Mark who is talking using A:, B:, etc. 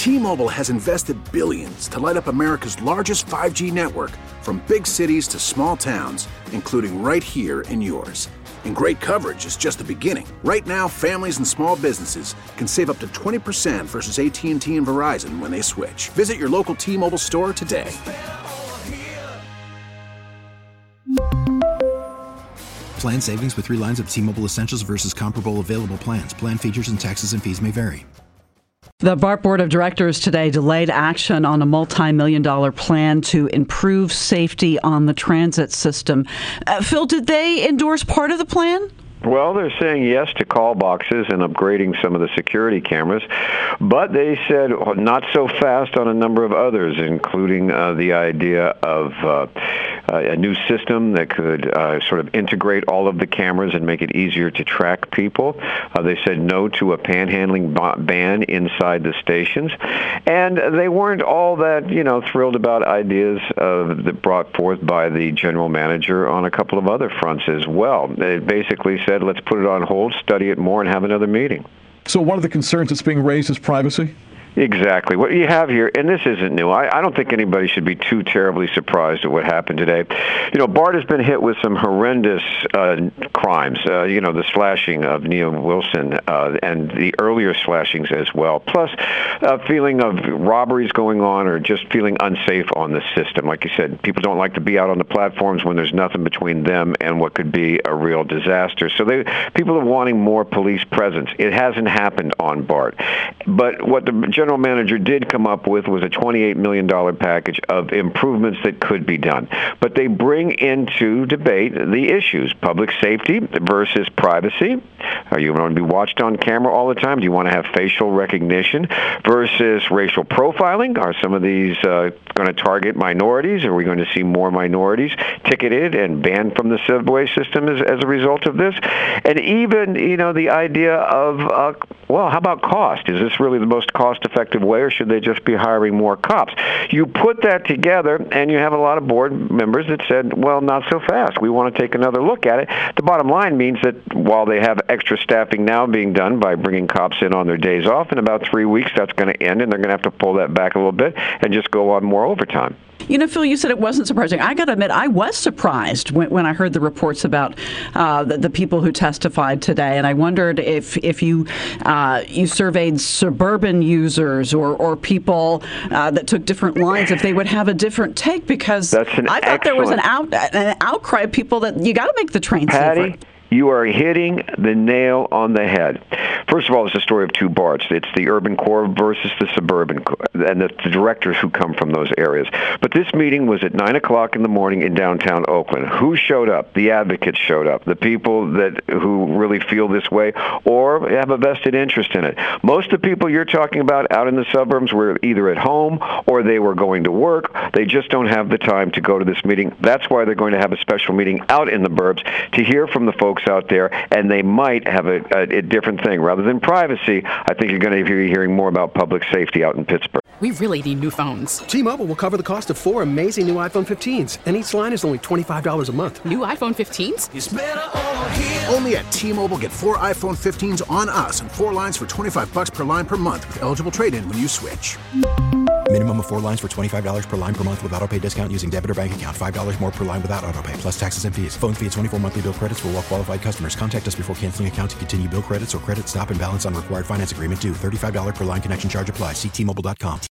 A: T-Mobile has invested billions to light up America's largest 5G network, from big cities to small towns, including right here in yours. And great coverage is just the beginning. Right now, families and small businesses can save up to 20% versus AT&T and Verizon when they switch. Visit your local T-Mobile store today.
B: Plan savings with 3 lines of T-Mobile Essentials versus comparable available plans. Plan features and taxes and fees may vary.
C: The BART Board of Directors today delayed action on a multi-million-dollar plan to improve safety on the transit system. Phil, did they endorse part of the plan?
D: Well, they're saying yes to call boxes and upgrading some of the security cameras, but they said not so fast on a number of others, including the idea of a new system that could sort of integrate all of the cameras and make it easier to track people. They said no to a panhandling ban inside the stations, and they weren't all that thrilled about ideas that brought forth by the general manager on a couple of other fronts as well. They basically said, let's put it on hold, study it more, and have another meeting.
E: So one of the concerns that's being raised is privacy?
D: Exactly. What you have here, and this isn't new, I don't think anybody should be too terribly surprised at what happened today. BART has been hit with some horrendous crimes, the slashing of Neil Wilson and the earlier slashings as well, plus a feeling of robberies going on or just feeling unsafe on the system. Like you said, people don't like to be out on the platforms when there's nothing between them and what could be a real disaster. So people are wanting more police presence. It hasn't happened on BART. But what the general manager did come up with was a $28 million package of improvements that could be done. But they bring into debate the issues: public safety versus privacy. Are you going to be watched on camera all the time? Do you want to have facial recognition versus racial profiling? Are some of these going to target minorities? Are we going to see more minorities ticketed and banned from the subway system as a result of this? And even, the idea of, how about cost? Is this really the most cost-effective way, or should they just be hiring more cops? You put that together, and you have a lot of board members that said, well, not so fast. We want to take another look at it. The bottom line means that while they have extra staffing now being done by bringing cops in on their days off, in about 3 weeks that's going to end, and they're going to have to pull that back a little bit and just go on more overtime.
C: Phil, you said it wasn't surprising. I got to admit, I was surprised when I heard the reports about the people who testified today, and I wondered if you surveyed suburban users or people that took different lines, if they would have a different take, because I thought there was an outcry of people that you got to make the train safer.
D: You are hitting the nail on the head. First of all, it's a story of two BARTs. It's the urban core versus the suburban core, and the directors who come from those areas. But this meeting was at 9 o'clock in the morning in downtown Oakland. Who showed up? The advocates showed up, the people who really feel this way or have a vested interest in it. Most of the people you're talking about out in the suburbs were either at home or they were going to work. They just don't have the time to go to this meeting. That's why they're going to have a special meeting out in the burbs to hear from the folks out there, and they might have a different thing. Rather than privacy, I think you're going to be hearing more about public safety out in Pittsburgh.
F: We really need new phones.
G: T-Mobile will cover the cost of 4 amazing new iPhone 15s, and each line is only $25 a month.
F: New iPhone 15s?
A: It's better over here. Only at T-Mobile, get 4 iPhone 15s on us and 4 lines for $25 per line per month with eligible trade-in when you switch.
B: Minimum of 4 lines for $25 per line per month with autopay discount using debit or bank account. $5 more per line without autopay, plus taxes and fees. Phone fee at 24 monthly bill credits for well-qualified customers. Contact us before canceling account to continue bill credits or credit stop and balance on required finance agreement due. $35 per line connection charge applies. See T-Mobile.com.